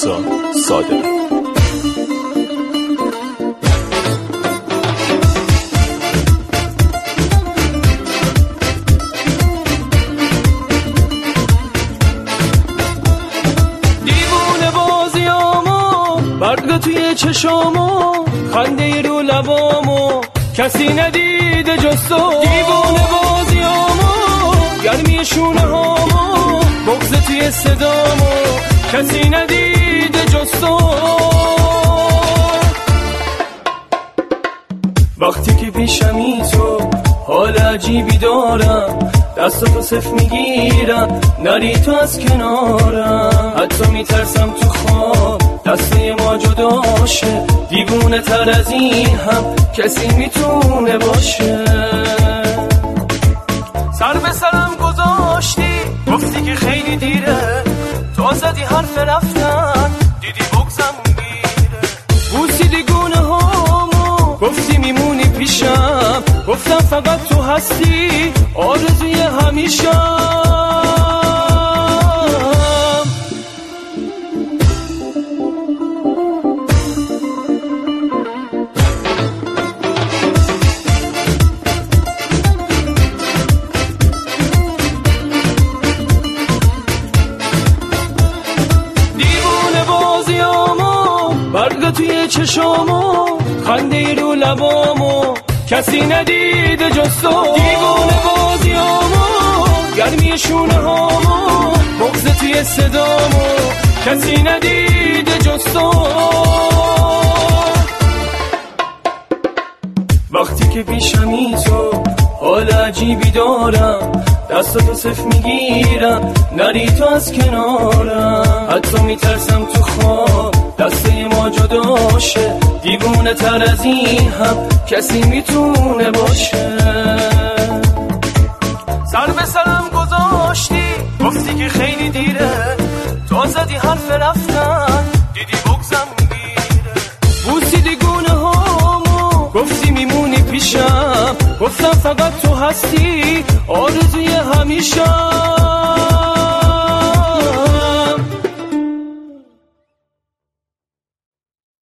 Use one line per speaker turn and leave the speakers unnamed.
رضا صادقی.
دیوونه بازیامو برق توی چشامو خنده رو لبامو کسی ندیده جز تو. دیوونه بازیامو گرمی شونه هامو بغض توی صدامو کسی ندیده جز تو. وقتی که پیشمی تو حال عجیبی دارم، دستاتو صف میگیرم نری تو از کنارم، حتی میترسم تو خواب دسته ما جدا شه. دیوونه تر از این هم کسی میتونه باشه. سر به سرم گذاشتی گفتی که خیلی دیره، تو زدی حرف رفتن دیدی بگذم میره. بوسیدی گونه هامو گفتی میمونی پیشم، گفتم فقط تو هستی آرزوی همیشم. برق توی چشامو خنده رو لبامو کسی ندیده جز تو. دیوونه بازیامو گرمی شونه هامو بغض توی صدامو کسی ندیده جز تو. وقتی که پیشمی تو حال عجیبی دارم، دستاتو صف میگیرم نری تو از کنارم، حتی میترسم تو خواب دسته ما جدا شه. دیوونه تر از این هم کسی میتونه باشه. سر به سرم گذاشتی گفتی که خیلی دیره، تو زدی حرف رفتن دیدی بگذم میره. بوسیدی گونه هامو گفتی میمونی پیشم، گفتم فقط تو هستی آرزوی همیشم.